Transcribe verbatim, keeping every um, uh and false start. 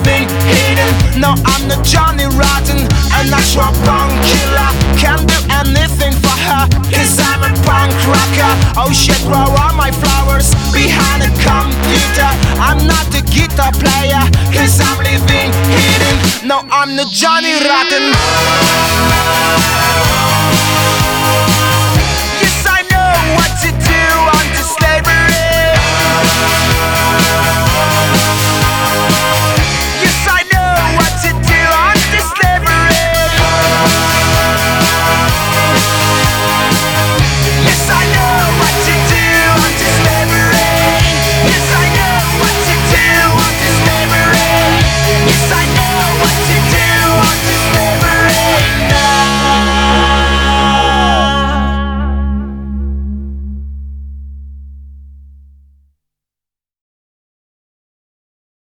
living hidden. No, I'm not Johnny Rotten, a natural punk killer. Can't do anything for her, cause I'm a punk rocker. Oh shit, where are my flowers? Behind a computer. I'm not a guitar player, cause I'm living hidden. No, I'm not Johnny Rotten.